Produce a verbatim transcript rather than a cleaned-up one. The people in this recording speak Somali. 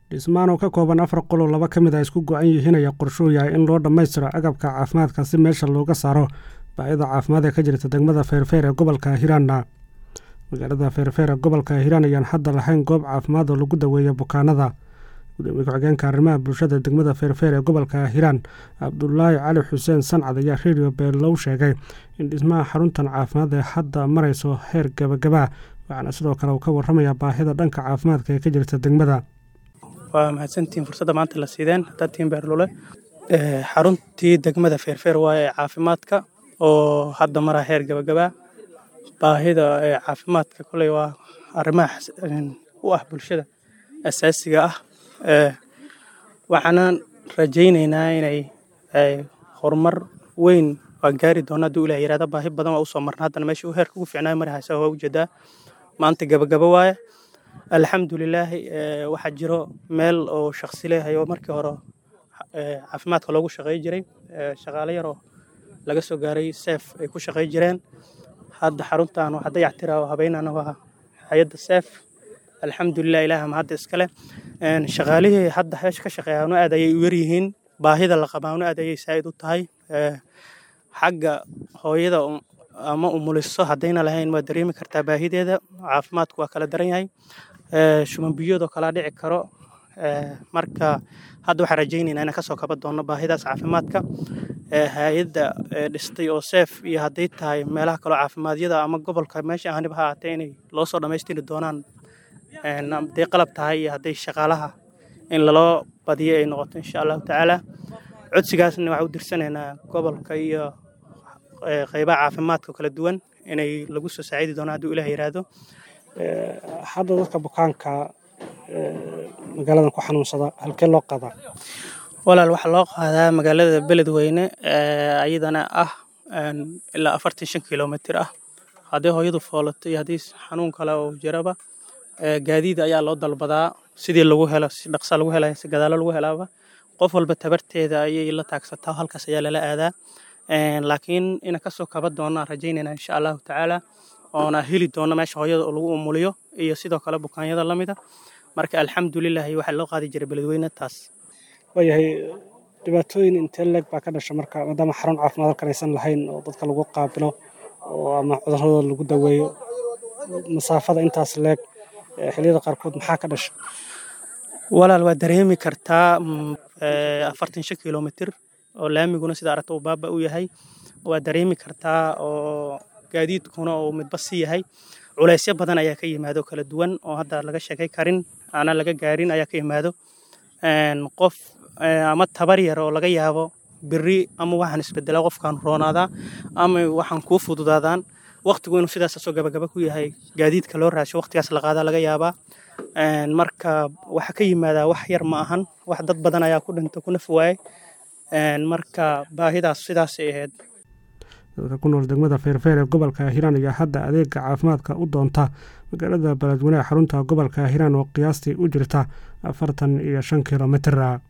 dhismaan oo ka kooban afar qol oo laba ka mid ah isku go-an yihiin ayaa qorshuu yahay in loo dhammaystiro agabka caafimaadka si meesha looga saaro baahida caafimaad ee ka jirta degmada feerfeer ee gobolka hiiraanna. magaalada feerfeer ee gobolka hiiraan ayaan hadda lahayn goob caafimaad oo lagu daweeyo bukaanada. gudoomiye ku-xigeenka arrimaha bulshada degmada feerfeer ee gobolka hiiraan cabdulaahi cali xuseen sancad ayaa radio beelow sheegay in dhismaha xaruntan caafimaad ee hadda marayso heer gabagaba, waxaana sidoo kale uu ka warramayaa baahida dhanka caafimaadka ee ka jirta degmada. waa mahadsantiin fursadda maanta la siideen dadtiin beerlule xaruntii degmada feerfeer waaye ee caafimaadka oo hadda maraa heer gabagaba. baahida ee caafimaadka koley waa arrimaha u ah bulshada asaasiga ah. waxaanan rajaynaynaa inay horumar weyn waa gaari doona hadduu ilaah yiraahdo. baahi badan waa usoo marna, haddana meesha uu heerka ugu fiicnaayo mari haysa waa ujeedaa maanta gabagaba waaye. alxamdulilaahi waxaa jiro meel oo shakhsi leeyahay oo markii hore caafimaadka loogu shaqey jiray, shaqaale yaroo laga soo gaaray seef ay ku shaqey jireen. hadda xaruntan waxa dayactira oo habeynana waa hay'adda seef. alxamdulilah ilaaha ma hadda iskale. shaqaalihii hadda heesh ka shaqeeyaan aad ayay u yar yihiin, baahida la qabaan aad ayay saa'id u tahay. xagga hooyada ama umuliso haddayna lahayn waa dareemi kartaa baahideeda. caafimaadku waa kala daran yahay, shuban biyood oo kala dhici karo. marka hadda waxaan rajaynaynaa inaan kasoo kaba doono baahidaas caafimaadka. hay-adda dhistay oo seef iyo hadday tahay meelaha kaloo caafimaadiyada ama gobolka meesha ahaniba ha ahaatee inay loo soo dhammaystiri doonaan. hadday qalab tahay iyo hadday shaqaalaha in laloo badiyo ay noqoto insha allahu tacaala. codsigaasna waxaan u dirsanaynaa gobolka iyo qaybaha caafimaadka kala duwan inay lagu soo saacidi doonaan hadduu ilaah yiraahdo. hadda dadka bukaanka magaaladan ku xanuunsada halkee loo qaadaa? walaal waxaa loo qaadaa magaalada beledweyne, ayadana ah ilaa afartan shan kilomitir ah. haddii hooyadu foolato iyo haddii xanuun kale oo jiraba gaadiid ayaa loo dalbadaa. sidii lagu helo si dhaqsa lagu helaya si gadaalo lagu helaaba. qof walba tabarteeda ayay la taagsataa, halkaas ayaa lala aadaa. laakiin ina kasoo kaba doonaan rajaynayna insha allahu tacaala, oona heli doona meesha hooyada oo lagu umuliyo iyo sidoo kale bukaanyada lamida. marka alxamdulilahi waxaa loo qaadi jiray beledweyne taas. waayahay dhibaatooyin intee leeg baa ka dhasha marka maadaama xarun caafimaad halkan aysan lahayn oo dadka lagu qaabilo oo ama cudurradooda lagu daweeyo, masaafada intaas leeg xilliyada qaarkood maxaa ka dhasha? walaal waa dareemi kartaa afartan shan kilomitir oo laamiguna sida aragta uu baaba u yahay. waa dareemi kartaa oo gaadiidkuna uu midba si yahay. culaysyo badan ayaa ka yimaado kala duwan oo hadda laga sheekay karin ana laga gaarin ayaa ka yimaado. qof ama tabar yar oo laga yaabo biri ama waxaan isbedelaa qofkan roonaadaa ama waxaan kuu fududaadaan. waqtigu inuu sidaas soo gabagaba ku yahay, gaadiidka loo raasho waqtigaas la qaadaa laga yaabaa. marka waxa ka yimaada wax yar ma ahan, wax dad badan ayaa ku dhinta kuna fuwaayay. marka baahidaas sidaas ay ahayd. dadka ku nool degmada feerfeer ee gobolka hiiraan ayaa hadda adeega caafimaadka u doonta magaalada beledweyne xarunta gobolka hiiraan oo qiyaastii u jirta afartan iyo shan kilomitir.